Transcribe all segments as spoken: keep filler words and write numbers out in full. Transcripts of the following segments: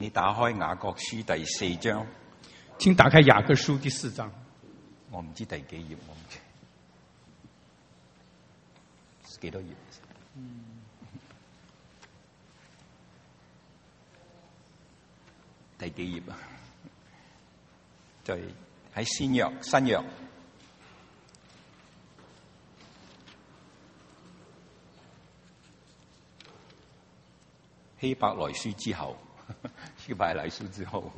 你打開雅各書第四章， 請打開雅各書第四章。 我唔知第幾頁，我唔知幾多頁。嗯、第幾頁啊？就係喺新約，新約希伯來書之後，希伯來書之後。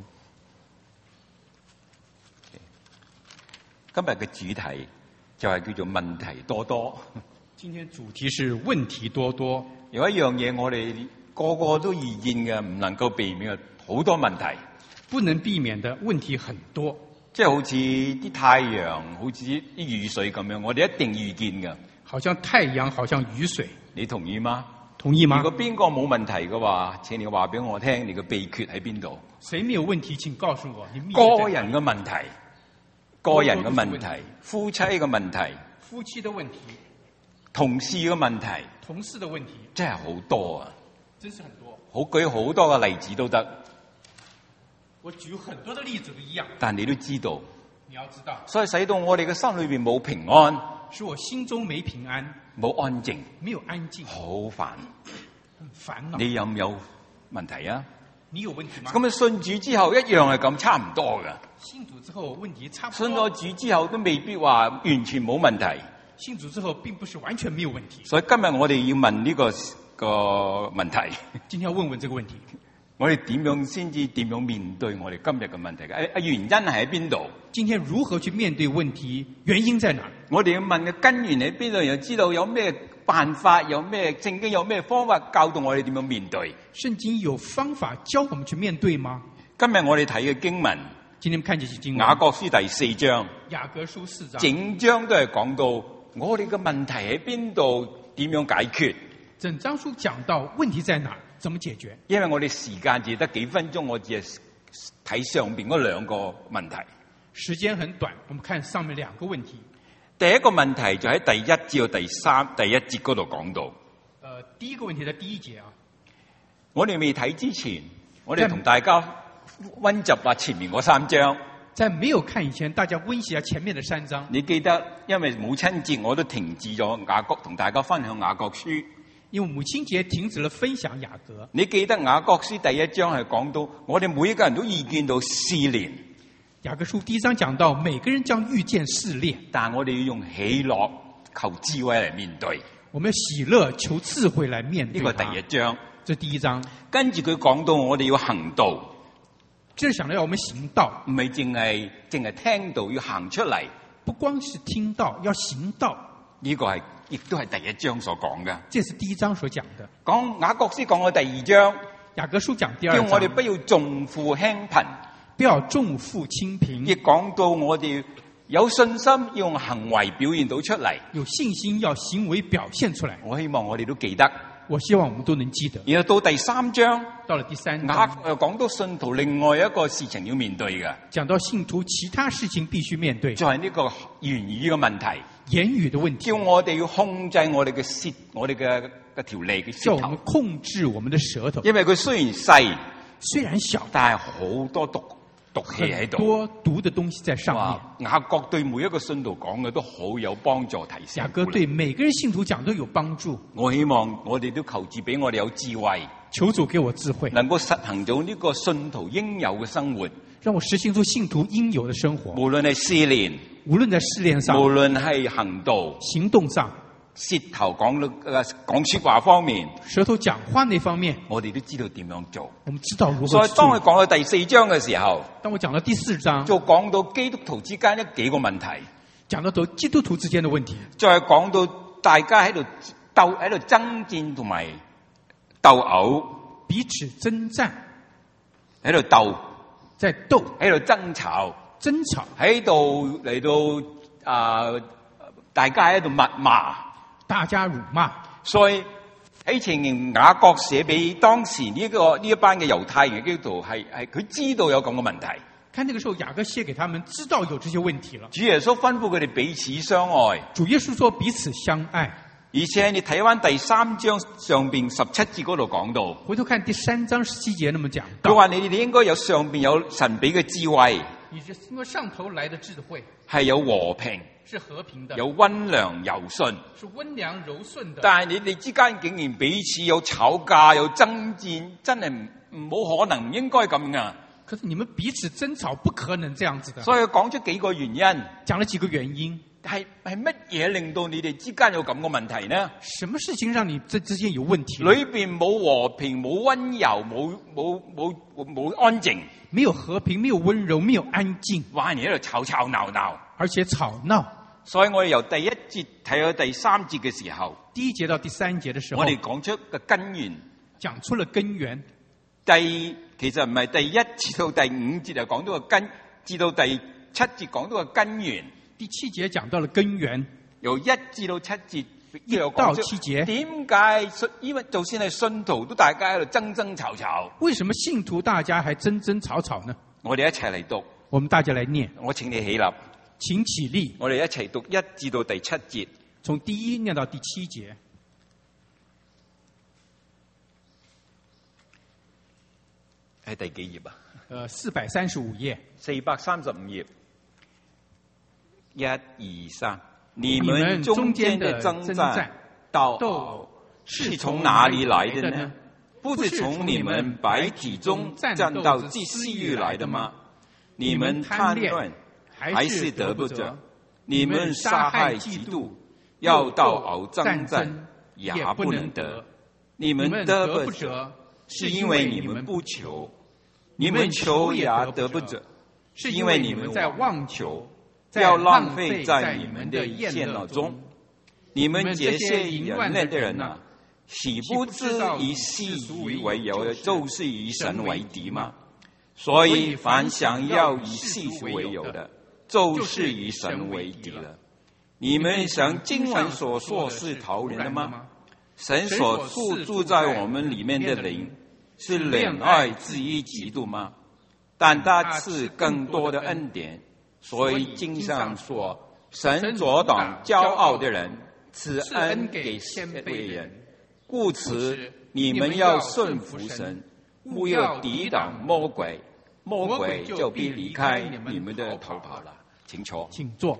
今日嘅主題就係叫做問題多多。 今天主題是問題多多。 有一樣嘢我哋個個都遇見嘅，唔能夠避免嘅好多問題。 不能避免的問題很多。 即係好似啲太陽，好似啲雨水咁樣，我哋一定遇見嘅。 好像太陽，好像雨水。 你同意嗎？ 同意嗎？ 如果邊個冇問題嘅話，請你話俾我聽，你嘅秘訣喺邊度？ 誰沒有問題？請告訴我。你個人嘅問題。個人嘅問題，夫妻嘅問題， 夫妻的問題， 同事嘅問題， 同事的問題， 真係好多啊！ 真是很多。 好舉好多嘅例子都得。 我舉很多的例子都一樣。 但你都知道， 你要知道， 所以使到我哋嘅心裏邊冇平安， 使我心中沒平安， 冇安靜， 沒有安靜， 好煩， 很煩惱。 你有唔有問題啊？ 你有問題嗎？ 咁啊，信主之後一樣係咁，差唔多噶。 信主之後問題差不多。 信咗主之後都未必話完全冇問題。 信主之後並不是完全沒有問題。 所以今日我哋要問呢個個問題。 今天要問問這個問題。 我哋點樣先至點樣面對我哋今日嘅問題嘅？誒誒，原因係喺邊度？ 今天如何去面對問題？原因在哪？ 我哋要問嘅根源喺邊度？又知道有咩辦法？有咩聖經？有咩方法教導我哋點樣面對？ 聖經有方法教我們去面對嗎？ 今日我哋睇嘅經文， 今天看這些經文， 雅各書第四章， 雅各書四章， 整章都係講到我哋嘅問題喺邊度，點樣解決？ 整章書講到問題在哪，怎麼解決？ 因為我哋時間只得幾分鐘，我只係睇上邊嗰兩個問題。 時間很短，我們看上面兩個問題。 第一個問題就喺第一至到第三第一節嗰度講到。 呃，第一個問題在第一節啊。 我哋未睇之前，我哋同大家溫習下前面嗰三章。 在沒有看以前，大家溫習下前面的三章。 你記得，因為母親節我都停止咗雅各同大家分享雅各書。 因為母親節停止了分享雅各。 你記得雅各書第一章係講到，我哋每一個人都遇見到試煉。 雅各書第一章講到，每個人將遇見試煉， 但我哋要用喜樂求智慧嚟面對。 我們要喜樂求智慧嚟面對。 呢個第一章， 這第一章。 跟住佢講到，我哋要行道。 即係想到要我們行道， 唔係淨係淨係聽道，要行出嚟。 不光是聽道，要行道。 呢個係亦都係第一章所講嘅。 這是第一章所講的。 講雅各書講嘅第二章， 雅各書講第二章， 叫我哋不要重富輕貧， 不要重富輕貧。 亦講到我哋有信心要用行為表現到出嚟， 有信心要行為表現出來。 我希望我哋都記得。 我希望我們都能記得。 然後到第三章， 到了第三章， 雅各又講到信徒另外一個事情要面對嘅， 講到信徒其他事情必須面對， 就係呢個言語嘅問題， 言語的問題， 叫我哋要控制我哋嘅舌，我哋嘅嘅條脷嘅舌頭， 叫我們控制我們的舌頭。 因為佢雖然細， 雖然小， 但係好多毒毒氣喺度， 多毒的東西在上面。 雅各對每一個信徒講嘅都好有幫助提醒。 雅各對每個人信徒講都有幫助。 我希望我哋都求主俾我哋有智慧， 求主給我智慧， 能夠實行到呢個信徒應有嘅生活， 讓我實行出信徒應有的生活。 無論係試煉， 無論在試煉上， 無論係行道、 行動上， 舌頭講誒講說話方面， 舌頭講話那方面， 我哋都知道點樣做。 我們知道如何做。 所以當佢講到第四章嘅時候， 當我講到第四章， 就講到基督徒之間一幾個問題， 講到到基督徒之間的問題， 再講到大家喺度鬥喺度爭戰同埋鬥毆， 彼此征戰， 喺度鬥， 在鬥， 喺度爭吵， 爭吵， 喺度嚟到啊、呃，大家喺度密罵。 大家辱罵， 所以喺前言雅各寫俾當時呢、這個呢一班嘅猶太人嘅基督徒，係係佢知道有咁嘅問題。 看那個時候雅各寫給他們，知道有這些問題了。 主耶穌吩咐佢哋彼此相愛。 主耶穌說彼此相愛。 而且你睇翻第三章上邊十七節嗰度講到， 回頭看第三章十七節那麼講到， 佢話你哋應該有上邊有神俾嘅智慧， 你是因為上頭來的智慧， 係有和平， 是和平的， 有溫良柔順， 是溫良柔順的。 但係你哋之間竟然彼此有吵架有爭戰，真係唔冇可能，唔應該咁噶。 可是你們彼此爭吵，不可能這樣子的。 所以講出幾個原因， 講了幾個原因， 係係乜嘢令到你哋之間有咁嘅問題呢？ 什麼事情讓你這之間有問題？ 裏邊冇和平，冇溫柔，冇冇冇冇安靜， 沒有和平，沒有溫柔，沒有安靜， 反而喺度吵吵鬧鬧， 而且吵鬧。 所以我哋由第一節睇到第三節嘅時候， 第一節到第三節嘅時候， 我哋講出個根源， 講出了根源。 第其實唔係第一至到第五節就講到個根，至到第七節講到個根源。 第七節講到了根源， 由一至到七節， 一到七節， 點解信？因為就算係信徒，都大家喺度爭爭吵吵。 為什麼信徒大家還爭爭吵吵呢？ 我哋一齊嚟讀， 我們大家來念。 我請你起立， 請起立。 我哋一齊讀一至到第七節， 從第一念到第七節。 係第幾頁啊？ 呃，四百三十五頁。 四百三十五頁。一二三，你們中間的爭戰鬥毆是從哪裡來的呢？不是從你們百體中戰鬥之私慾來的嗎？你們貪戀還是得不着？你們殺害嫉妒，要鬥毆爭戰也不能得。你們得不着，是因為你們不求；你們求也得不着，是因為你們在妄求。要浪費在你們的宴樂中，你們這些淫亂的人啊，豈不知以世俗為友，就是以神為敵嗎？所以凡想要以世俗為友的，就是以神為敵了。你們想經文所說是討人的嗎？神所住住在我們裡面的靈，是憐愛至於極度嗎？但他賜更多的恩典。所以經上說，神阻擋驕傲的人，賜恩給謙卑人。故此，你們要順服神，勿要抵擋魔鬼，魔鬼就必離開你們的頭跑了。請坐， 請坐。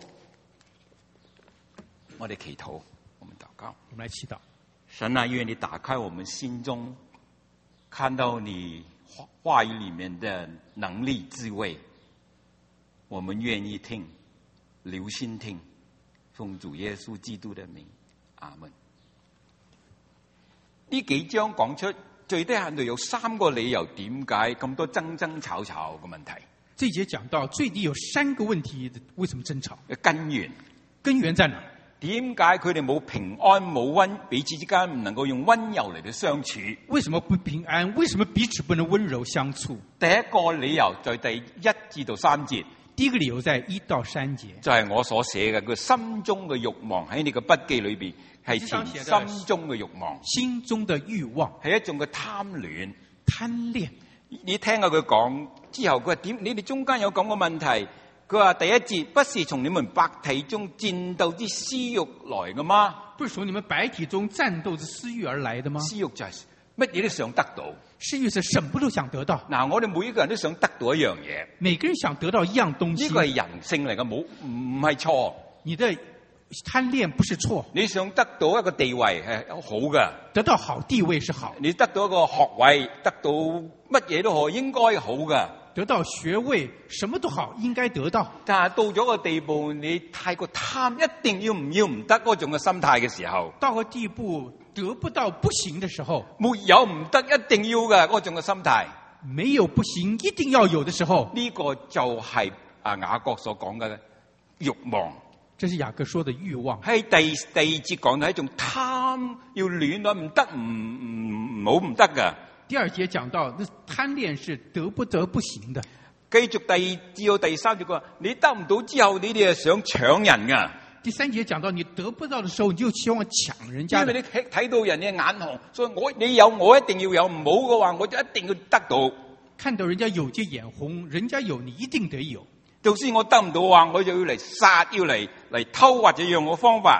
我哋祈禱，我們禱告。 我們來祈禱。 神啊，願你打開我們心中，看到你話語裡面的能力智慧。我們願意聽，留心聽，奉主耶穌基督的名，阿門。呢幾章講出最低限度有三個理由，點解咁多爭爭吵吵嘅問題？ 這節講到最低有三個問題，為什麼爭吵？ 根源， 根源在哪？ 點解佢哋冇平安冇溫，彼此之間唔能夠用溫柔嚟到相處？ 為什麼不平安？為什麼彼此不能溫柔相處？ 第一個理由在第一至到三節。 第一個理由在一到三節， 就係我所寫嘅，佢心中嘅慾望喺你嘅筆記裏邊係填心中嘅慾望， 心中的慾望係一種嘅貪戀， 貪戀。 你聽下佢講之後，佢話點？你哋中間有咁嘅問題？佢話第一節不是從你們百體中戰鬥之私慾來嘅嗎？ 不是從你們百體中戰鬥之私慾而來的嗎？ 私慾就係乜嘢都想得到。 私慾是什麼都想得到。 嗱，我哋每一個人都想得到一樣嘢。 每個人想得到一樣東西。 呢個係人性嚟嘅，冇唔係錯。 你的貪戀不是錯。 你想得到一個地位係好嘅， 得到好地位是好。 你得到一個學位，得到乜嘢都好，應該好嘅。 得到學位，什麼都好，應該得到。 但係到咗個地步，你太過貪，一定要唔要唔得嗰種嘅心態嘅時候， 到個地步得不到不行嘅時候， 沒有唔得，一定要嘅嗰種嘅心態， 沒有不行，一定要有的時候， 呢個就係啊雅各所講嘅慾望。 這是雅各說的慾望。 喺第第二節講嘅係一種貪，要戀啊，唔得，唔唔唔好唔得㗎。 第二節講到，那貪戀是得不得不行的。 繼續第二至到第三節話，你得唔到之後，你哋係想搶人㗎。 第三節講到，你得不到的時候，你就希望搶人家。 因為你睇睇到人嘅眼紅，所以我你有我一定要有，唔好嘅話我就一定要得到。 看到人家有就眼紅，人家有你一定得有。 就算我得唔到嘅話，我就要嚟殺，要嚟嚟偷或者用個方法。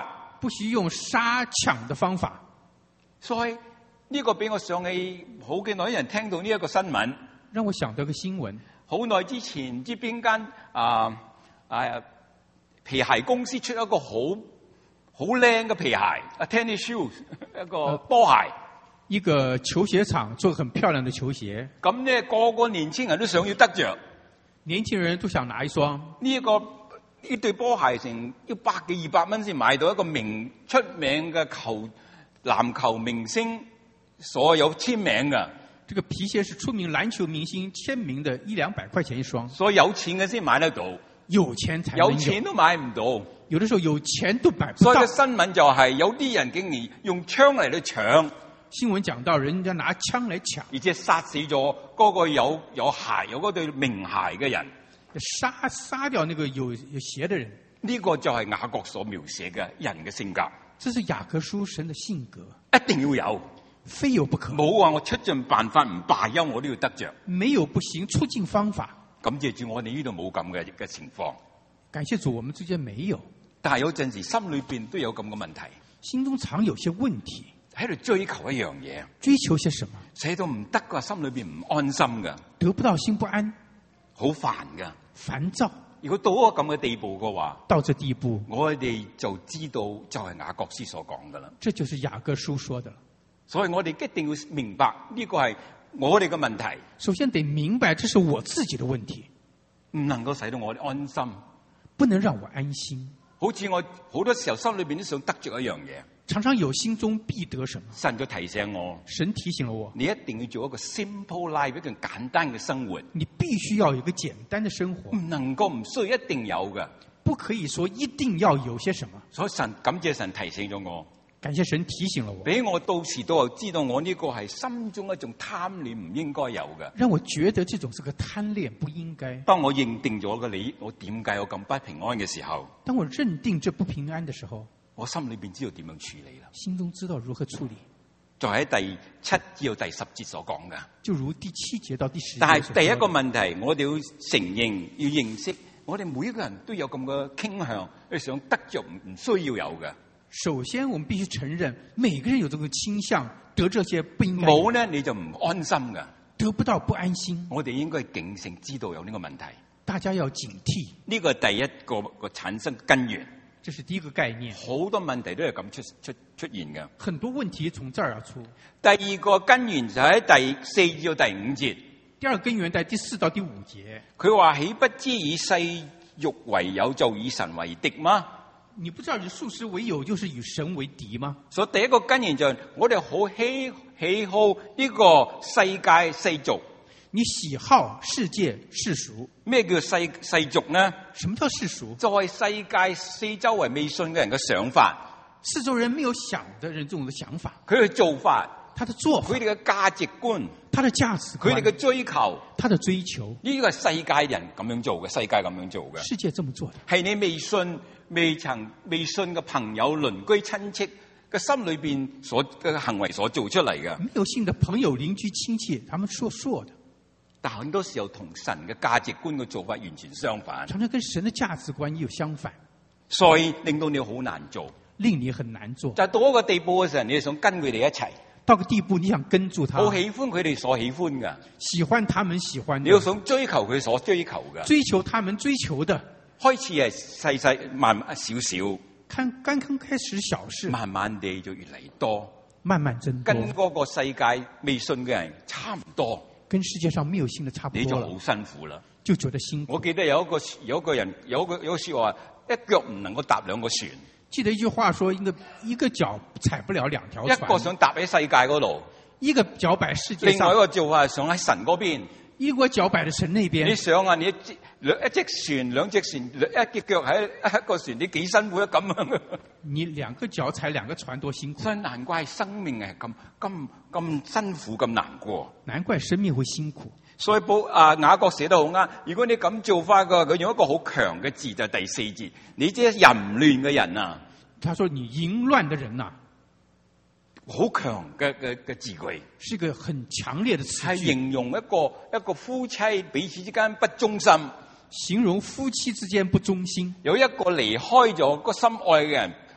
不需用殺搶的方法。 所以呢個俾我想起好幾耐人聽到呢一個新聞， 讓我想到個新聞。 好耐之前唔知邊間啊啊皮鞋公司出一個好好靚嘅皮鞋，啊 tennis shoes 一個波鞋。呃一個球鞋廠做很漂亮的球鞋， 咁咧個個年輕人都想要得着， 年輕人都想拿一雙。 呢一個呢對波鞋成一百幾二百蚊先買到一個名出名嘅球籃球明星所有簽名嘅。 這個皮鞋是出名籃球明星簽名的，一兩百塊錢一雙。 所以有錢嘅先買得到， 有錢才能有， 有錢都買唔到。 有的時候有錢都買不到。 所以個新聞就係有啲人竟然用槍嚟到搶。 新聞講到人家拿槍來搶， 而且殺死咗嗰個有有鞋有嗰對名鞋嘅人， 殺殺掉那個有有鞋的人。 呢個就係雅各所描寫嘅人嘅性格。 這是雅各書神的性格， 一定要有， 非有不可。 冇話我出盡辦法唔罷休，我都要得着。 沒有不行，出盡方法。 感謝主，我哋呢度冇咁嘅嘅情況。 感謝主，我們之間沒有。 但係有陣時心裏邊都有咁嘅問題， 心中常有些問題。 喺度追求一樣嘢， 追求些什麼？ 寫到唔得噶，心裏邊唔安心噶， 得不到心不安， 好煩噶， 煩躁。 如果到咗咁嘅地步嘅話， 到這地步， 我哋就知道就係雅各書所講噶啦。 這就是雅各書說的。 所以我哋一定要明白呢個係我哋嘅問題。 首先得明白，這是我自己的問題， 唔能夠使到我哋安心， 不能讓我安心。 好似我好多時候心裏邊都想得着一樣嘢。 常常有心中必得什麼， 神就提醒我， 神提醒了我， 你一定要做一個 simple life，一個簡單嘅生活。 你必須要有一個簡單的生活， 唔能夠唔需要一定有嘅， 不可以說一定要有些什麼。 所以神感謝神提醒咗我， 感謝神提醒了我， 俾我到時都知道我呢個係心中一種貪念唔應該有嘅。 讓我覺得這種是個貪戀，不應該。 當我認定咗個你，我點解有咁不平安嘅時候， 當我認定這不平安的時候， 我心裏邊知道點樣處理啦， 心中知道如何處理。 就喺第七至到第十節所講嘅， 就如第七節到第十節。 但係第一個問題，我哋要承認、要認識，我哋每一個人都有咁嘅傾向，去想得着唔唔需要有嘅。 首先，我們必須承認，每個人有這個傾向，得這些不應該。 冇呢，你就唔安心嘅， 得不到不安心。 我哋應該警醒，知道有呢個問題。 大家要警惕， 呢個係第一個個產生根源。 這是第一個概念。 好多問題都係咁出出出現嘅。 很多問題從這兒而出。 第二個根源就喺第四至到第五節。 第二個根源在第四到第五節。 佢話：豈不知以世欲為友，就以神為敵嗎？ 你不知道以素食為友，就是與神為敵嗎？ 所以第一個根源就係我哋好喜喜好呢個世界世俗。 你喜好世界世俗。 咩叫世世俗呢？ 什麼叫世俗？ 就係世界四周圍未信嘅人嘅想法， 四周人沒有想的人這種嘅想法， 佢嘅做法， 他的做法， 佢哋嘅價值觀， 他的價值觀， 佢哋嘅追求， 他的追求， 呢個係世界人咁樣做嘅，世界咁樣做嘅， 世界這麼做的， 係你未信、未曾、未信嘅朋友、鄰居、親戚嘅心裏邊所嘅行為所做出嚟嘅。 沒有信的朋友、鄰居、親戚，他們說說的。 但很多時候同神嘅價值觀嘅做法完全相反， 常常跟神的價值觀又相反， 所以令到你好難做， 令你很難做。 就到一個地步嘅時候，你係想跟佢哋一齊， 到個地步你想跟住他， 好喜歡佢哋所喜歡嘅， 喜歡他們喜歡的， 你要想追求佢所追求嘅， 追求他們追求的， 開始係細細慢慢少少， 看剛剛開始小事， 慢慢地就越嚟越多， 慢慢增多， 跟嗰個世界未信嘅人差唔多。 跟世界上沒有信的差不多， 你就好辛苦啦， 就覺得辛苦。 我記得有一個有一個人有一個有一個說話，一腳唔能夠踏兩個船。 記得一句話說，一個一個腳踩不了兩條船。 一個想踏喺世界嗰度， 一個腳擺世界上， 另外一個做法係想喺神嗰邊。 一個腳擺喺神那邊。 你想啊，你一兩一隻船，兩隻船，一隻腳喺一個船，你幾辛苦啊？咁樣。 你兩個腳踩兩個船多辛苦。 所以難怪生命係咁咁咁辛苦咁難過。 難怪生命會辛苦。 所以保啊雅各寫得好啱。如果你咁做法嘅，佢用一個好強嘅字就係第四節，你即係淫亂嘅人啊。 他說你淫亂嘅人啊， 好強嘅嘅嘅字句， 是一個很強烈的詞句， 係形容一個一個夫妻彼此之間不忠心， 形容夫妻之間不忠心。 有一個離開咗個心愛嘅人，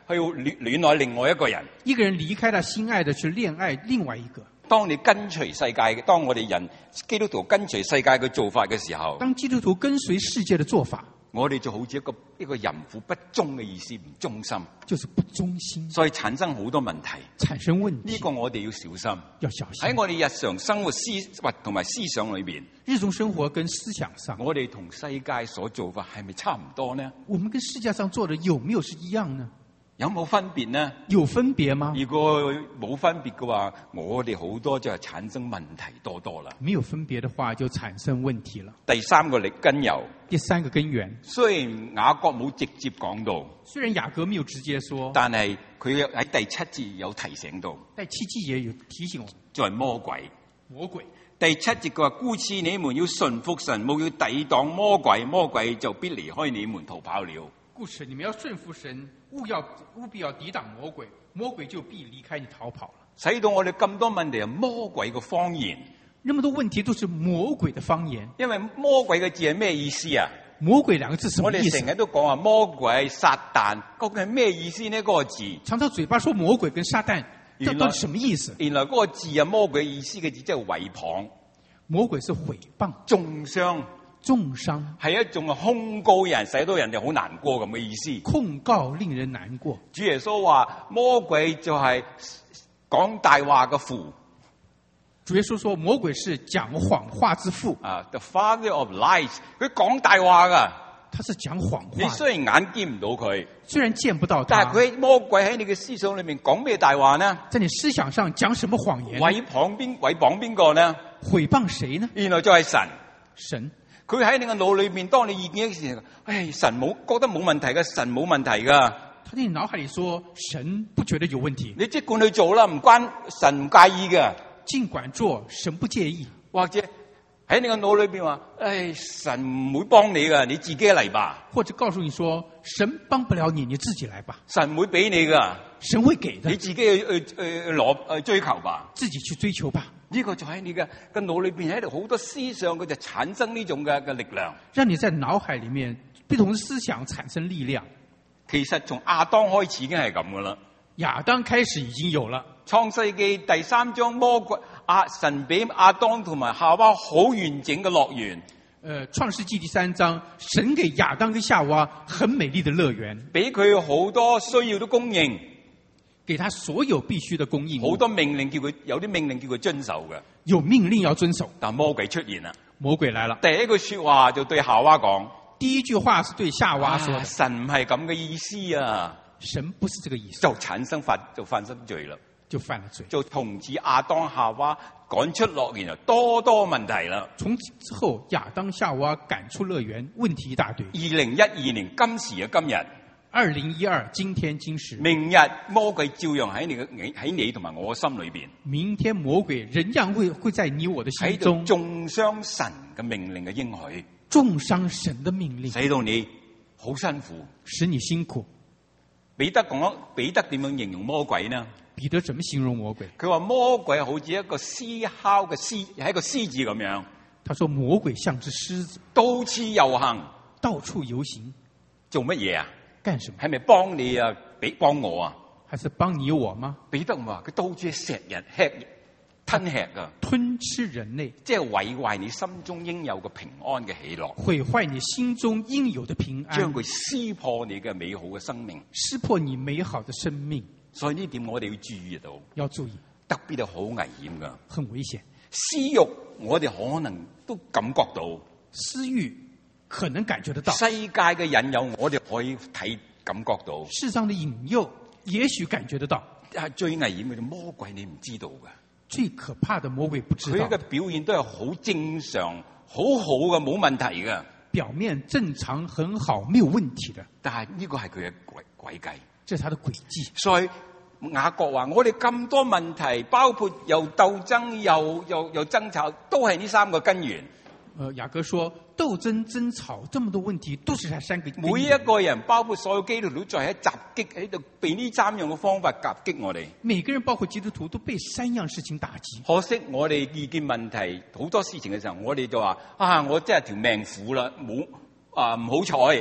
去戀戀愛另外一個人。 一個人離開了心愛的去戀愛另外一個。 當你跟隨世界嘅，當我哋人基督徒跟隨世界嘅做法嘅時候， 當基督徒跟隨世界的做法， 我哋就好似一個一個淫婦不忠嘅意思，唔忠心， 就是不忠心， 所以產生好多問題， 產生問題。 呢個我哋要小心， 要小心。 喺我哋日常生活思或同埋思想裏邊， 日常生活跟思想上， 我哋同世界所做法係咪差唔多呢？ 我們跟世界上做的有沒有是一樣呢？ 有冇分別呢？ 有分別嗎？ 如果冇分別嘅話，我哋好多就係產生問題多多啦。 沒有分別的話，就產生問題了。 第三個力根由， 第三個根源， 雖然雅各冇直接講到， 雖然雅各沒有直接說， 但係佢喺第七節有提醒到， 第七節也有提醒我， 就係魔鬼。 魔鬼。 第七節佢話：故此你們要順服神，務要抵擋魔鬼，魔鬼就必離開你們逃跑了。 故此你們要順服神，務要務必要抵擋魔鬼，魔鬼就必離開你逃跑了。 使到我哋咁多問題係魔鬼嘅謊言， 那麼多問題都是魔鬼的謊言。 因為魔鬼嘅字係咩意思啊？ 魔鬼兩個字什麼意思？ 我哋成日都講話魔鬼、撒旦，究竟係咩意思呢？嗰、那個字常常嘴巴說魔鬼跟撒旦，這到底什麼意思？ 原來嗰個字啊，魔鬼意思嘅字即係毀謗。 魔鬼是毀謗、 中傷。 重傷係一種控告人，使到人哋好難過咁嘅意思。 控告令人難過。 主耶穌話魔鬼就係講大話嘅父。 主耶穌說魔鬼是講謊話之父。 啊、uh, ，the father of lies， 佢講大話噶。 他是講謊話。 你雖然眼見唔到佢， 雖然見不到他， 但係佢魔鬼喺你嘅思想裏面講咩大話呢？ 在你思想上講什麼謊言？ 毀謗邊毀謗邊個呢？ 毀謗誰呢？ 原來就係神。 神。 佢喺你嘅腦裏面，當你意見嘅時候，唉，神冇覺得冇問題嘅，神冇問題噶。 他在你腦海裏說，神不覺得有問題。 你即管去做啦，唔關神唔介意嘅。 盡管做，神不介意。 或者喺你嘅腦裏邊話，唉，神唔會幫你噶，你自己嚟吧。 或者告訴你說，神幫不了你，你自己來吧。 神唔會俾你噶， 神會給的， 你自己去去去攞去追求吧。 自己去追求吧。 呢個就喺你嘅嘅腦裏邊喺度好多思想，佢就產生呢種嘅嘅力量。 讓你在腦海裏面不同的思想產生力量。 其實從亞當開始已經係咁噶啦。 亞當開始已經有了。 創世記第三章，魔鬼阿神俾亞當同埋夏娃好完整嘅樂園。 誒，創世記第三章，神給亞當跟夏娃很美麗的樂園， 俾佢好多需要都供應。 給他所有必須的供應， 好多命令叫佢，有啲命令叫佢遵守嘅， 有命令要遵守。 但魔鬼出現啦， 魔鬼來了。 第一句說話就對夏娃講， 第一句話是對夏娃說的， 啊、神唔係咁嘅意思啊， 神不是這個意思， 就產生犯就犯生罪啦， 就犯了罪， 就從此亞當夏娃趕出樂園，多多問題啦。 從此之後，亞當夏娃趕出樂園，問題一大堆。 二零一二年今時嘅今日。 二零一二，今天今時， 明日魔鬼照樣喺你嘅喺你同埋我嘅心裏邊。 明天魔鬼仍然會會在你我的心中中傷神嘅命令嘅應許， 重傷神的命令， 使到你好辛苦， 使你辛苦。 彼得講，彼得點樣形容魔鬼呢？ 彼得怎麼形容魔鬼？ 佢話魔鬼好似一個獅吼嘅獅，係一個獅子咁樣。 他說魔鬼像隻獅子， 到處遊行， 到處遊行， 做乜嘢啊？ 幹什麼？ 係咪幫你啊？俾幫我啊？ 還是幫你我嗎？ 彼得話佢到處食人吃吞吃噶， 吞吃人類， 即係毀壞你心中應有嘅平安嘅喜樂， 毀壞你心中應有的平安， 將佢撕破你嘅美好嘅生命， 撕破你美好的生命。 所以呢點我哋要注意到， 要注意， 特別係好危險噶， 很危險。 私欲我哋可能都感覺到， 私欲可能感覺得到， 世界嘅引誘我哋可以睇感覺到， 世上的引誘也許感覺得到， 係最危險嘅魔鬼你唔知道噶， 最可怕的魔鬼不知道， 佢嘅表現都係好正常、好好嘅，冇問題嘅， 表面正常很好，沒有問題的， 但係呢個係佢嘅詭詭計， 這是他的詭計。 所以雅各話：我哋咁多問題，包括又鬥爭又又又爭吵，都係呢三個根源。 呃，雅各說鬥爭爭吵這麼多問題，都是他三個根源。 每一個人，包括所有基督徒，都在喺襲擊喺度，被呢三樣嘅方法夾擊我哋。 每個人，包括基督徒，都被三樣事情打擊。 可惜我哋意見問題好多事情嘅時候，我哋就話：啊，我真係條命苦啦，冇啊唔好彩。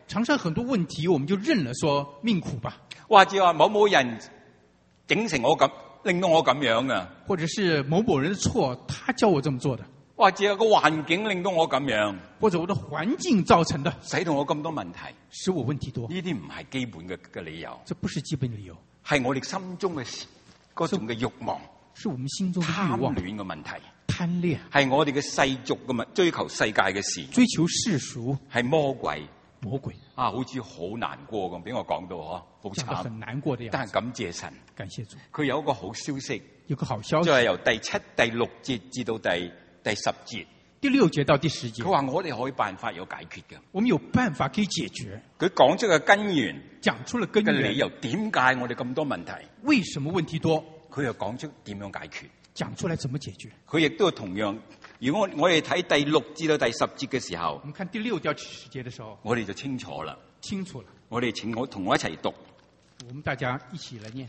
常常很多問題，我們就認了，說命苦吧。 或者話某某人整成我咁，令到我咁樣啊。 或者是某某人的錯，他教我這麼做的。 或者個環境令到我咁樣， 或者我的環境造成的， 使到我咁多問題， 使我問題多。 呢啲唔係基本嘅嘅理由， 這不是基本的理由， 係我哋心中嘅嗰種嘅慾望， 是我們心中的慾望， 貪戀嘅問題， 貪戀係我哋嘅世俗嘅物，追求世界嘅事， 追求世俗， 係魔鬼， 魔鬼啊，好似好難過咁，俾我講到嗬，好慘， 很難過的樣子。 但係感謝神， 感謝主， 佢有一個好消息， 有個好消息， 就係由第七、第六節至到第第十節。 第六節到第十節， 佢話我哋可以辦法有解決嘅， 我們有辦法可以解決。 佢講出個根源， 講出了根源嘅理由，點解我哋咁多問題？ 為什麼問題多？ 佢又講出點樣解決？ 講出來怎麼解決？ 佢亦都同樣，如果我哋睇第六至到第十節嘅時候， 我們看第六到十節的時候， 我哋就清楚啦， 清楚了。 我哋請我同我一齊讀， 我們大家一起來念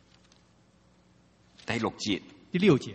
第六節。 第六節。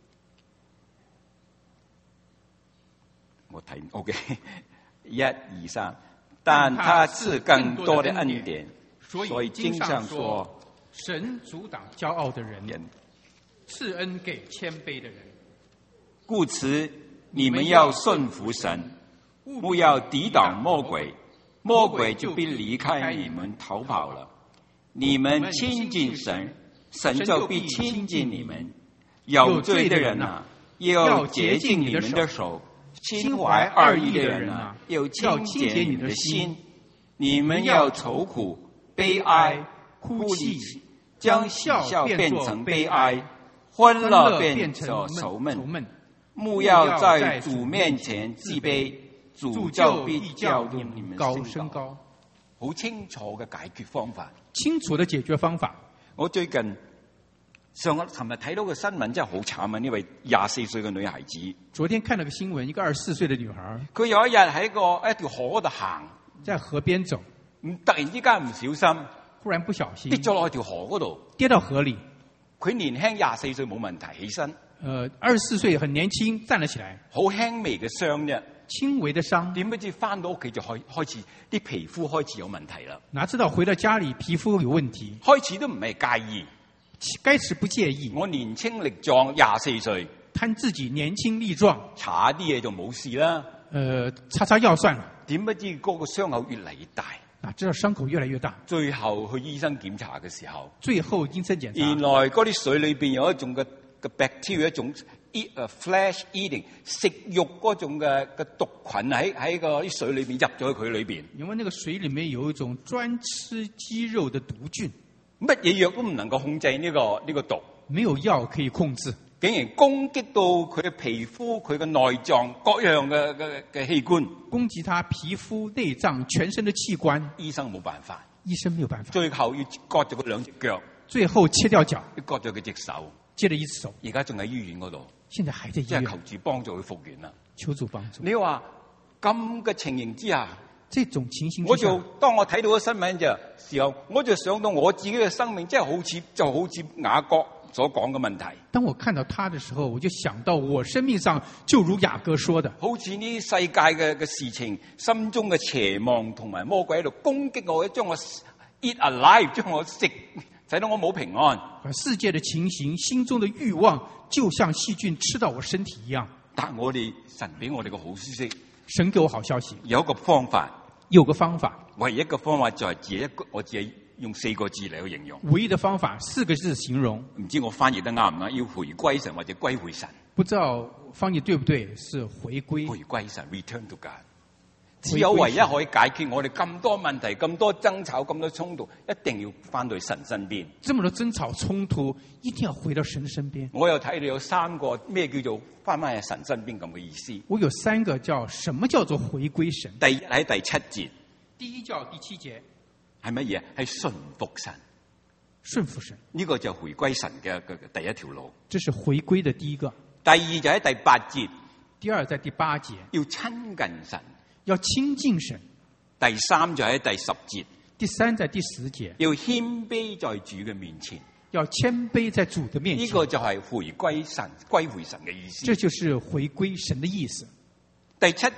我睇 OK， 一二三，但他賜更多的恩典，所以經上說， 神阻擋驕傲的人，賜恩給謙卑的人。 故此，你們要順服神，不要抵擋魔鬼，魔鬼就必離開你們逃跑了。你們親近神，神就必親近你們。有罪的人啊，要潔淨你們的手。心懷二意的人啊，要清潔你的心。你們要愁苦、悲哀、哭泣，將喜笑變成悲哀，歡樂變成愁悶。務要在主面前自卑，主就必叫你們高升高。好清楚嘅解決方法， 清楚的解決方法。 我最近上個尋日睇到個新聞真係好慘啊！呢位廿四歲嘅女孩子， 昨天看了個新聞，一個二十四歲的女孩， 佢有一日喺個一條河嗰度行， 在河邊走， 突然之間唔小心， 忽然不小心跌咗落條河嗰度， 跌到河裏。 佢年輕廿四歲冇問題，起身。 呃，二十四歲很年輕，站了起來， 好輕微嘅傷啫， 輕微的傷。 點不知翻到屋企就開開始啲皮膚開始有問題啦。 哪知道回到家裏皮膚有問題， 開始都唔係介意。 開始不介意， 我年輕力壯，廿四歲， 貪自己年輕力壯， 搽啲嘢就冇事啦。 呃，擦擦藥算了。 點不知嗰個傷口越嚟越大， 哪知道傷口越來越大。 最後去醫生檢查嘅時候， 最後醫生檢查， 原來嗰啲水裏邊有一種嘅嘅 bacteria， 一種 eat 誒 flesh eating 食肉嗰種嘅嘅毒菌喺喺個啲水裏邊入咗去佢裏邊。 因為那個水裏面有一種專吃雞肉的毒菌。 乜嘢藥都唔能夠控制呢個呢個毒， 沒有藥可以控制， 竟然攻擊到佢嘅皮膚、佢嘅內臟各樣嘅嘅嘅器官， 攻擊他皮膚、內臟、全身的器官。 醫生冇辦法， 醫生沒有辦法， 最後要割咗佢兩隻腳， 最後切掉腳， 要割咗佢隻手， 接了一隻手， 而家仲喺醫院嗰度， 現在還在醫院， 即係求主幫助佢復原啦。 求主幫助。 你話咁嘅情形之下， 這種情形之下， 我就當我睇到個新聞嘅時候，我就想到我自己嘅生命，即係好似就好似雅各所講嘅問題。 當我看到他的時候，我就想到我生命上就如雅各說的， 好似呢世界嘅嘅事情，心中嘅邪妄同埋魔鬼喺度攻擊我，將我 eat alive， 將我食，使到我冇平安。 世界的情形，心中的欲望，就像細菌吃到我身體一樣。 但我哋神俾我哋個好消息， 神給我好消息， 有一個方法， 有個方法， 唯一嘅方法就係只一個，我只係用四個字嚟去形容。 唯一的方法，四個字形容。 唔知我翻譯得啱唔啱？要回歸神或者歸回神。 不知道翻譯對不對？是回歸。 回歸神 ，return to God。只有唯一可以解決我哋咁多問題、咁多爭吵、咁多衝突，一定要翻到神身邊。 這麼多爭吵衝突，一定要回到神身邊。 我又睇到有三個咩叫做翻翻喺神身邊咁嘅意思。 我有三個叫什麼叫做回歸神？ 第一喺第七節。 第一叫第七節係乜嘢？係順服神。 順服神呢、這個就回歸神嘅嘅第一條路。 這是回歸的第一個。 第二就喺第八節。 第二在第八節要親近神。 要親近神。 第三就喺第十節。 第三在第十節。 要謙卑在主嘅面前。 要謙卑在主的面前。 呢、這個就係回歸神、歸回神嘅意思。 這就是回歸神的意思。 第七節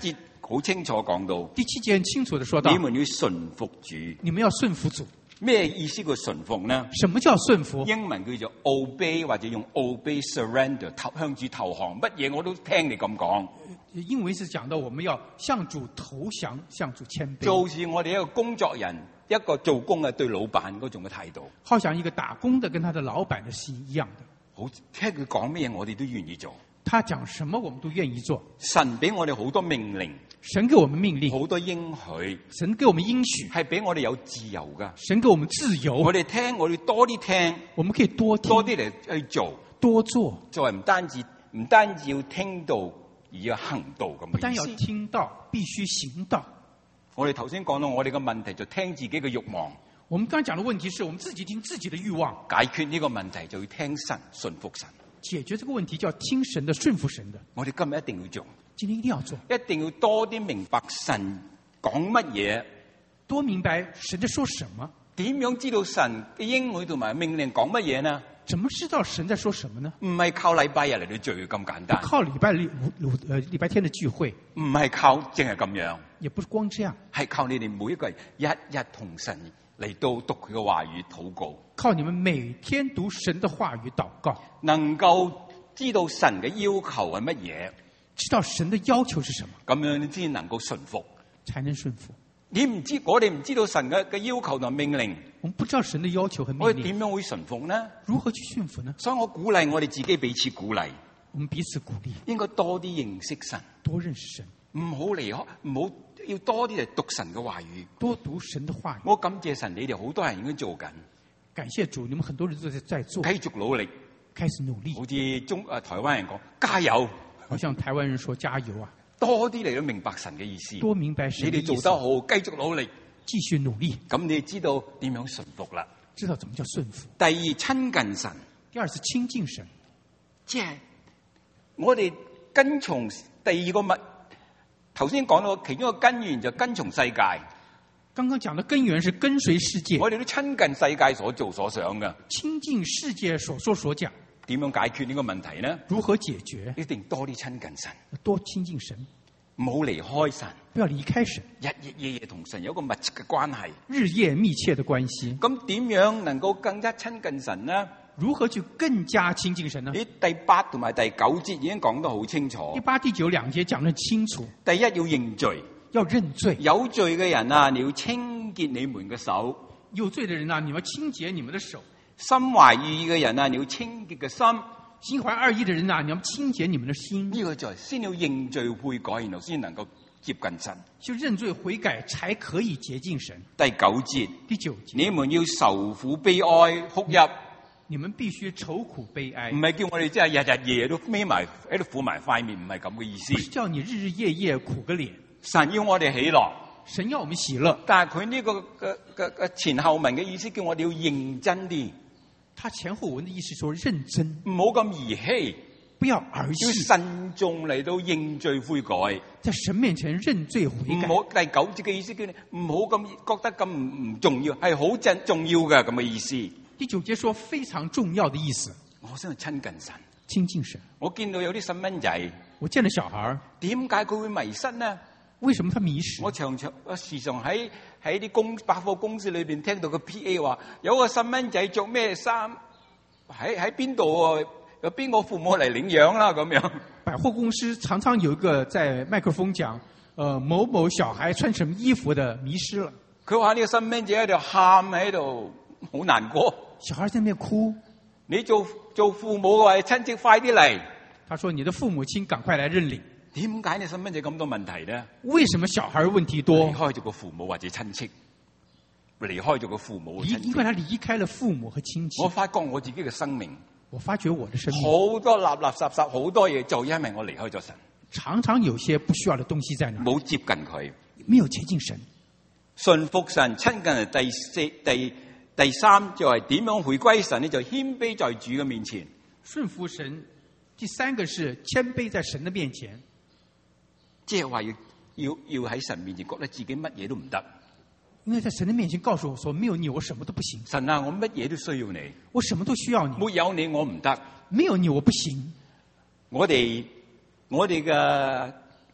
好清楚講到， 第七節很清楚地說到， 你們要順服主。 你們要順服主。 咩意思叫順服呢？ 什麼叫順服？ 英文叫做 obey 或者用 obey surrender 投向主投降，乜嘢我都聽你咁講。 英文是講到我們要向主投降，向主謙卑。 就好似我哋一個工作人，一個做工嘅對老闆嗰種嘅態度， 好像一個打工的跟他的老闆的是一樣的。 好聽佢講咩嘢，我哋都願意做。 他講什麼，我們都願意做。 神俾我哋好多命令， 神給我們命令， 好多應許， 神給我們應許， 係俾我哋有自由噶。 神給我們自由， 我哋聽，我哋多啲聽， 我們可以多聽， 多啲嚟去做， 多做。 就係唔單止唔單止要聽到，而要行道咁嘅意思。 不單要聽到，必須行道。 我哋頭先講到，我哋嘅問題就聽自己嘅慾望。 我們剛才講的問題是我們自己聽自己的慾望。 解決呢個問題就要聽神，順服神。 解決這個問題就要聽神的，順服神的。 我哋今日一定要做， 今天一定要做， 一定要多啲明白神講乜嘢， 多明白神在說什麼。 點樣知道神嘅應許同埋命令講乜嘢呢？ 怎麼知道神在說什麼呢？ 唔係靠禮拜日嚟到聚咁簡單， 不靠禮拜六六呃禮拜天的聚會， 唔係靠淨係咁樣， 也不是光這樣， 係靠你哋每一個人日日同神嚟到讀佢嘅話語禱告， 靠你們每天讀神的話語禱告， 能夠知道神嘅要求係乜嘢， 知道神的要求是什麼， 咁樣你先能夠順服， 才能順服。 你唔知，我哋唔知道神嘅嘅要求同命令， 我們不知道神的要求和命令， 我哋點樣會順服呢？ 如何去順服呢？ 所以我鼓勵我哋自己彼此鼓勵， 我們彼此鼓勵， 應該多啲認識神， 多認識神， 唔好離開，唔好要多啲嚟讀神嘅話語， 多讀神的話語。 我感謝神，你哋好多人已經做緊， 感謝主，你們很多人都在在做， 繼續努力， 開始努力。 好似中誒台灣人講加油， 好像台灣人說加油啊， 多啲嚟到明白神嘅意思， 多明白神的意思。 你哋做得好，繼續努力， 繼續努力， 咁你知道點樣順服啦？ 知道怎麼叫順服。 第二，親近神， 第二是親近神， 即係我哋跟從第二個物，頭先講到其中一個根源就跟從世界。 剛剛講的根源是跟隨世界， 我哋都親近世界所做所想嘅， 親近世界所說所講。 點樣解決呢個問題呢？ 如何解決？ 一定多啲親近神， 多親近神， 唔好離開神， 不要離開神， 日日夜夜同神有一個密切嘅關係， 日夜密切的關係。 咁點樣能夠更加親近神呢？ 如何去更加親近神呢？ 喺第八同埋第九節已經講得好清楚。 第八、第九兩節講得清楚。 第一要認罪， 要認罪。 有罪嘅人啊，你要清潔你們嘅手。 有罪的人啊，你要清潔你們的手。 心懷二意嘅人啊，你要清潔嘅心。 心懷二意的人啊，你要清潔你們的心。 呢個就係先要認罪悔改，然後先能夠接近神。 就認罪悔改，才可以接近神。 第九節， 第九節， 你們要愁苦悲哀哭泣。 你們必須愁苦悲哀。 唔係叫我哋即係日日夜夜都眯埋喺度苦埋塊面，唔係咁嘅意思。 不是叫你日日夜夜苦個臉。 神要我哋喜樂， 神要我們喜樂。 但係佢呢個嘅嘅嘅前後文嘅意思，叫我哋要認真啲。 他前後文的意思說認真， 唔好咁兒戲， 不要兒戲， 要慎重嚟到認罪悔改， 在神面前認罪悔改。 唔好第九節嘅意思叫你唔好咁覺得咁唔唔重要，係好正重要嘅咁嘅意思。 第九節說非常重要的意思。 我想去親近神， 親近神。 我見到有啲細蚊仔， 我見到小孩， 點解佢會迷失呢？ 為什麼他迷失？ 我常常我時常喺喺啲公百貨公司裏邊聽到個 P A 話，有個細蚊仔着咩衫，喺喺邊度，有邊個父母嚟領養啦咁樣。 百貨公司常常有一個在麥克風講，呃，某某小孩穿什麼衣服的迷失了。 佢話呢個細蚊仔喺度喊喺度，好難過。 小孩在那邊哭， 你做做父母嘅話，親戚快啲嚟。 他說：你的父母親趕快來認領。 點解你細蚊仔咁多問題呢？ 為什麼小孩問題多？ 離開咗個父母或者親戚，離開咗個父母親戚。 因為他離開了父母和親戚。 我發覺我自己嘅生命， 我發覺我的生命好多垃垃圾圾，好多嘢，就因為我離開咗神。 常常有些不需要的東西在那， 冇接近佢， 沒有接近神。 順服神，親近係第四、第第三就係點樣回歸神呢？就謙卑在主嘅面前。 順服神，第三個是謙卑在神的面前。 即係話要要要喺神面前覺得自己乜嘢都唔得， 因為在神的面前告訴我說，沒有你我什麼都不行。 神啊，我乜嘢都需要你， 我什麼都需要你， 沒有你我唔得， 沒有你我不行。 我哋我哋嘅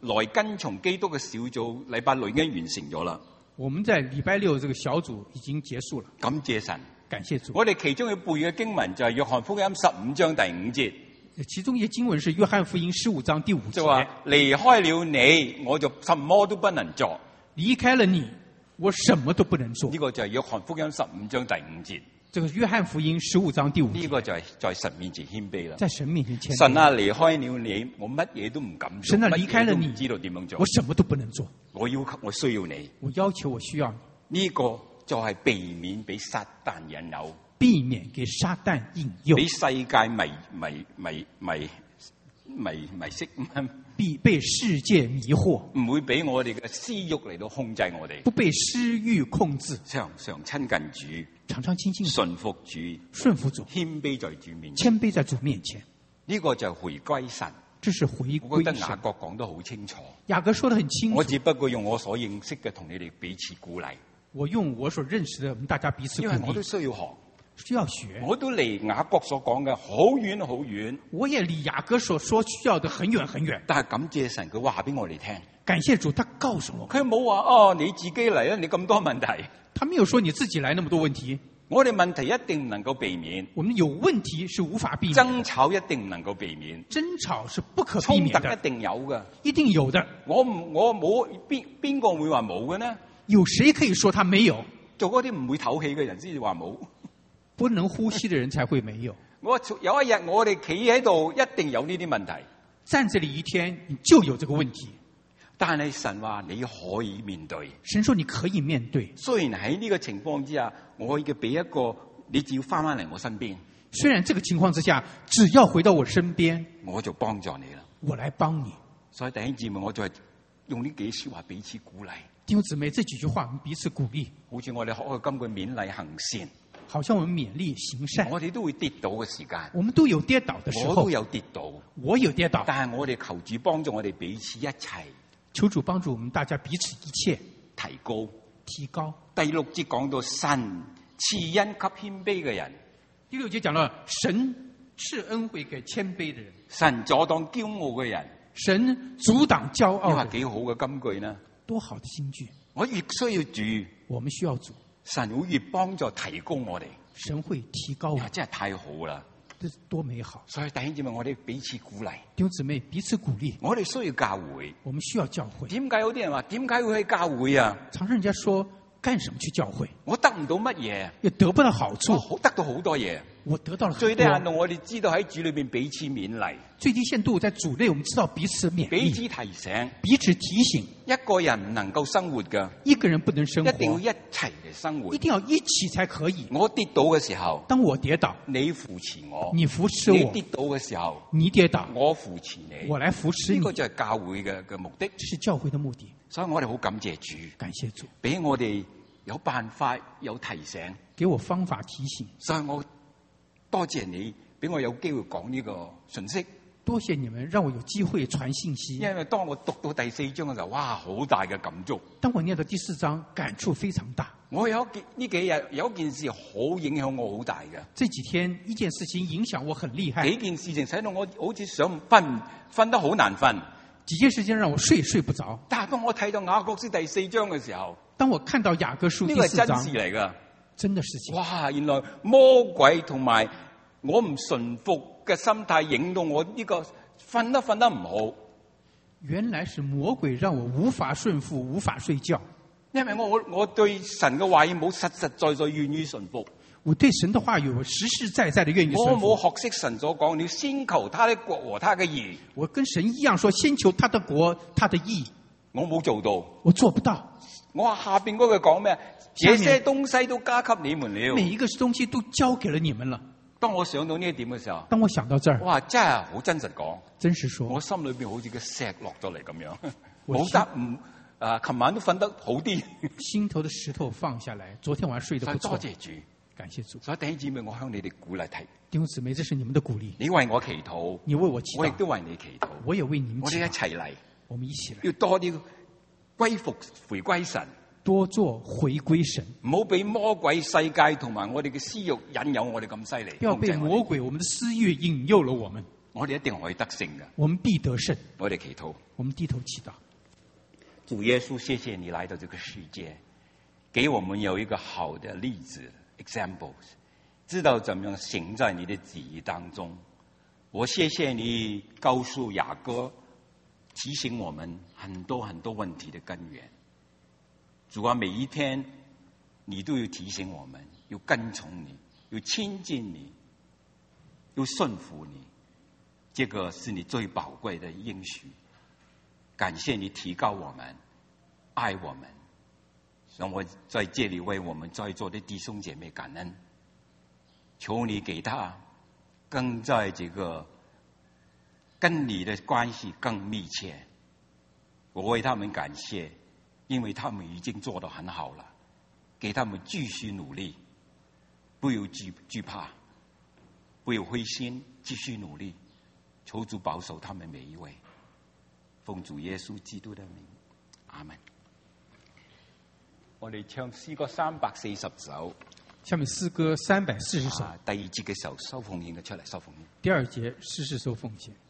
來跟從基督嘅小組，禮拜六已經完成咗啦。 我們在禮拜六這個小組已經結束了。 感謝神， 感謝主。 我哋其中要背嘅經文就係約翰福音十五章第五節。 其中一個經文是約翰福音十五章第五節， 就話離開了你，我就什麼都不能做。 離開了你，我什麼都不能做。 呢個就係約翰福音十五章第五節。 這個約翰福音十五章第五節。 呢個就係在神面前謙卑啦。 在神面前謙卑。 神啊，離開了你，我乜嘢都唔敢做。 神啊，離開了你， 知道點樣做？ 我什麼都不能做。 我要求，我需要你。 我要求，我需要你。 呢個就係避免俾撒旦引誘， 避免給撒旦引誘， 俾世界迷迷迷迷迷迷色， 被被世界迷惑， 唔會俾我哋嘅私欲嚟到控制我哋， 不被私欲控制， 常常親近主， 常常親近主， 順服主， 順服主， 謙卑在主面前， 謙卑在主面前。 呢個就係回歸神， 這是回歸神。 我覺得雅各講得好清楚， 雅各說得很清楚。 我只不過用我所認識嘅同你哋彼此鼓勵。 我用我所認識的，我們大家彼此鼓勵。 因為我都需要學， 需要學。 我都離雅各所講嘅好遠好遠。 我也離雅各所說需要的很遠很遠。 但係感謝神，佢話俾我哋聽。 感謝主，他告訴我。 佢冇話哦，你自己嚟啊！你咁多問題。 他沒有說你自己來那麼多問題。 我哋問題一定唔能夠避免。 我們有問題是無法避免。 爭吵一定唔能夠避免。 爭吵是不可避免的。 衝突一定有㗎。 一定有的。 我唔我冇邊邊個會話冇嘅呢？ 有誰可以說他沒有？ 做嗰啲唔會唞氣嘅人先至話冇， 不能呼吸的人才會沒有。 我有一日我哋企喺度，一定有呢啲問題。 站這裡一天，你就有這個問題。 但係神話你可以面對。 神說你可以面對。 雖然喺呢個情況之下，我要俾一個，你只要翻翻嚟我身邊。 雖然這個情況之下，只要回到我身邊， 我就幫助你啦。 我來幫你。 所以弟兄姊妹，我就係用呢幾句話彼此鼓勵。 弟兄姊妹，這幾句話我們彼此鼓勵。 好似我哋學嘅金句勉勵行善， 好像我們勉勵行善。 我哋都會跌倒嘅時間， 我們都有跌倒的時候。 我都有跌倒， 我有跌倒。 但係我哋求主幫助我哋彼此一齊， 求主幫助我們大家彼此一切提高， 提高。 第六節講到神賜恩給謙卑嘅人。 第六節講到神賜恩惠給謙卑的人， 神阻擋驕傲嘅人， 神阻擋驕傲。 你話幾好嘅金句呢？ 多好的金句！ 我越需要主， 我們需要主， 神會越幫助提高我哋。 神會提高我， 真係太好啦！ 這多美好！ 所以弟兄姊妹，我哋彼此鼓勵， 弟兄姊妹彼此鼓勵。 我哋需要教會， 我們需要教會。 點解有啲人話點解會去教會啊？ 常常人家說幹什麼去教會？ 我得唔到乜嘢， 也得不到好處。 我得到好多嘢。 我得到了最低限度，我哋知道喺主裏邊彼此勉勵。 最低限度，在主內，我們知道彼此勉勵， 彼此提醒， 彼此提醒。 一個人唔能夠生活㗎， 一個人不能生活， 一定要一齊嚟生活， 一定要一起才可以。 我跌倒嘅時候， 當我跌倒， 你扶持我； 你扶持我。 你跌倒嘅時候， 你跌倒， 我扶持你。 我來扶持你。 呢個就係教會嘅嘅目的， 這是教會的目的。 所以我哋好感謝主， 感謝主， 俾我哋有辦法有提醒， 給我方法提醒。 所以我多謝你俾我有機會講呢個信息。 多謝你們讓我有機會傳信息。 因為當我讀到第四章嘅時候，哇，好大嘅感觸。 當我念到第四章，感觸非常大。 我有一呢幾日有一件事好影響我好大嘅。 這幾天一件事情影響我很厲害。 幾件事情使到我好似想瞓，瞓得好難瞓。 幾件事情讓我睡睡不着。 但係當我睇到雅各書第四章嘅時候， 當我看到雅各書第四章， 呢個係真事嚟噶， 真的事情。 哇！原來魔鬼同埋我唔順服嘅心態，影到我呢個瞓得瞓得唔好。 原來是魔鬼讓我無法順服，無法睡覺。 因為我我我對神嘅話語冇實實在在願意順服。 我對神的話語，我實實在在的願意順服。 我冇學識神所講，你要先求他的國和他嘅義。 我跟神一樣說，先求他的國，他的義。 我冇做到， 我做不到。 我話下邊嗰句講咩？這些東西都加給你們了。 每一個東西都交給了你們了。 當我想到呢一點嘅時候， 當我想到這兒， 哇，真係好真實講， 真實說， 我心裏邊好似個石落咗嚟咁樣，冇得唔啊！琴晚都瞓得好啲， 心頭的石頭放下來，昨天晚上睡得不錯。 多謝主， 感謝主。 所以弟兄姊妹，我向你哋鼓勵提， 弟兄姊妹，這是你們的鼓勵。 你為我祈禱， 你為我祈禱， 我亦都為你祈禱， 我也為你們祈禱。 我哋一齊嚟， 我們一起來， 要多啲歸服回歸神， 多做回歸神， 唔好俾魔鬼世界同埋我哋嘅私欲引誘我哋咁犀利， 不要被魔鬼我們的私欲引誘了我們。 我哋一定可以得勝嘅。 我們必得勝。 我哋祈禱， 我們低頭祈禱。 主耶穌，謝謝你來到這個世界，給我們有一個好的例子 examples， 知道怎麼樣行在你的旨意當中。我謝謝你告訴雅各，提醒我們很多很多問題的根源。主啊，每一天你都要提醒我們，要跟從你，要親近你，要順服你。這個是你最寶貴的應許。感謝你提高我們，愛我們。讓我在這裏為我們在座的弟兄姐妹感恩，求你給他更在這個跟你的關係更密切。我為他們感謝，因為他們已經做得很好了，給他們繼續努力，不要懼懼怕，不要灰心，繼續努力。求主保守他們每一位，奉主耶穌基督的名，阿門。我哋唱詩歌三百四十首， 下面詩歌三百四十首、 啊。第二節嘅時候收奉獻嘅出嚟，收奉獻。 第二節詩詩收奉獻。